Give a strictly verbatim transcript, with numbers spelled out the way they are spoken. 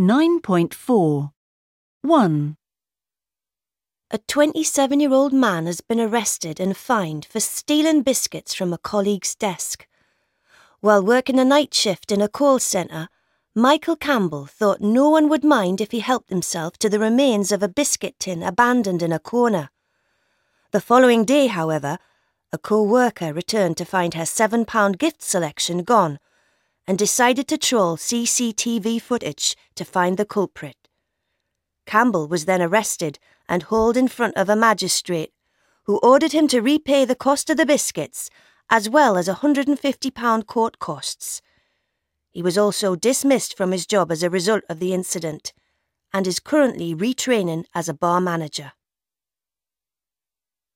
nine point four. one. A twenty-seven-year-old man has been arrested and fined for stealing biscuits from a colleague's desk. While working a night shift in a call centre, Michael Campbell thought no one would mind if he helped himself to the remains of a biscuit tin abandoned in a corner. The following day, however, a co-worker returned to find her seven pound gift selection gone and decided to trawl C C T V footage to find the culprit. Campbell was then arrested and hauled in front of a magistrate, who ordered him to repay the cost of the biscuits as well as one hundred and fifty pounds court costs. He was also dismissed from his job as a result of the incident and is currently retraining as a bar manager.